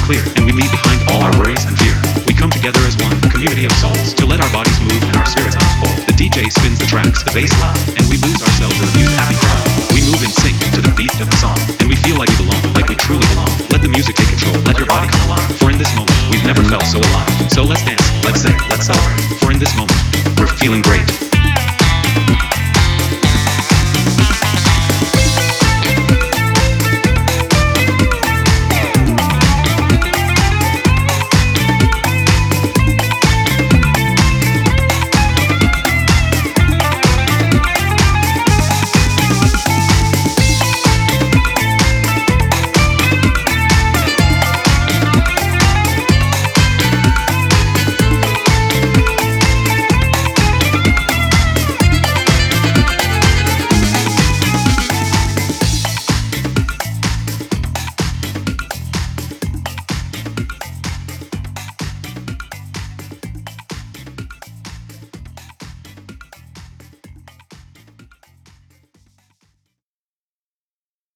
clear, and we leave behind all our worries and fear. We come together as one community of souls to let our bodies move and our spirits unfold. The DJ spins the tracks, the bass loud, and we lose ourselves in the music happy crowd. We move in sync to the beat of the song, and we feel like we belong, like we truly belong. Let the music take control, let your body come alive. For in this moment, we've never felt so alive. So let's dance, let's sing, let's celebrate. For in this moment, we're feeling great.